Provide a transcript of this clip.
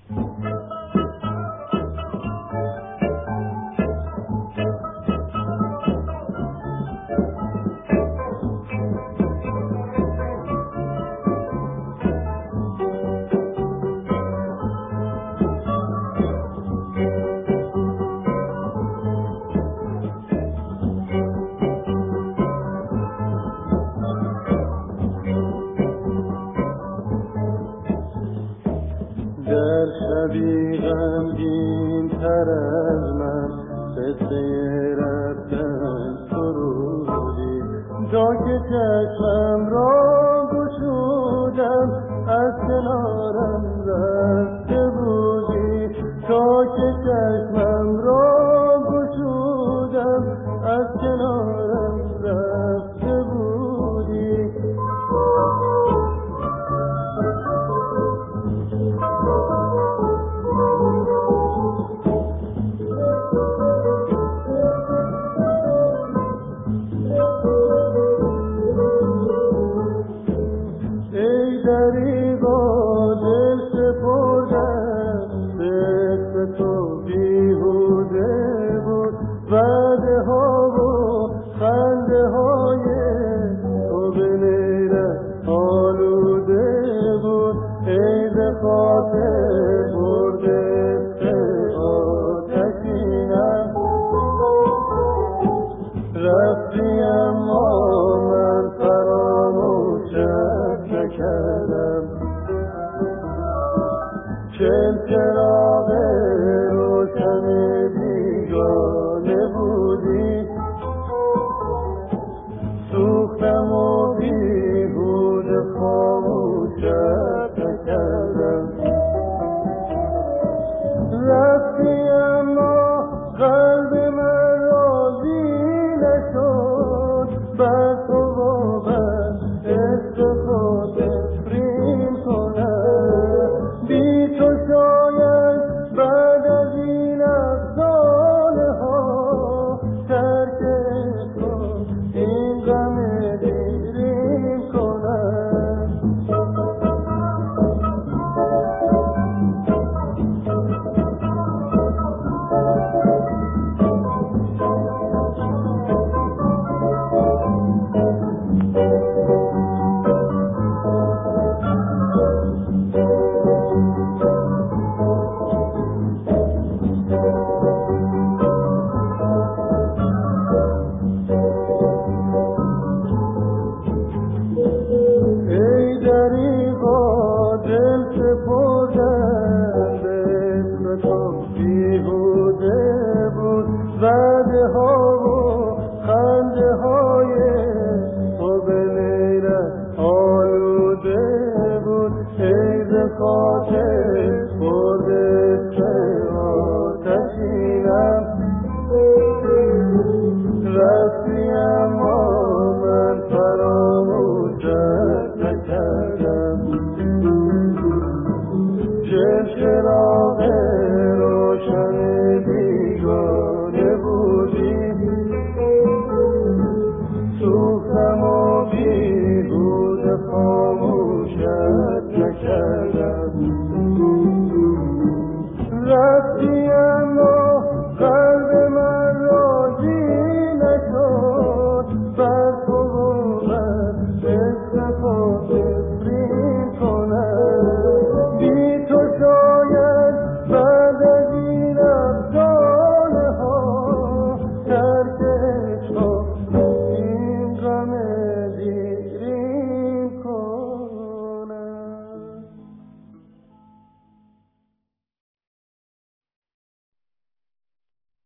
در شبی غمگین تر از من قصه رفتن سرودی، تا که چشمم را گشودم از کنارم رفته بودی، تا که چشمم را گشودم از کنارم رفته بودی. ای دریغا دل سپردم دست تو بیهوده بود، وعده ها و خنده های تو به نیرت آلوده بود. ای به خاطر برده آتشینم رفتی، اما من فراموشت نکردم. چل چراغ روشن بیگانه بودی، سوختم و بیهوده خاموشت نکردم. رفتی اما قلب من راضی نشد، بر تو واقعا عشق تو تفرین کنم. بی تو شاید بعد از این افسانه ها ترک تو این غم دیرین کنم. ای دریغا دل سپردم دست تو بیهوده بود، وعده ها و خنده های تو به نیرت آلوده بود. ای به خاطر برده آتشینم رفتی، اما من فراموشت نکردم. چه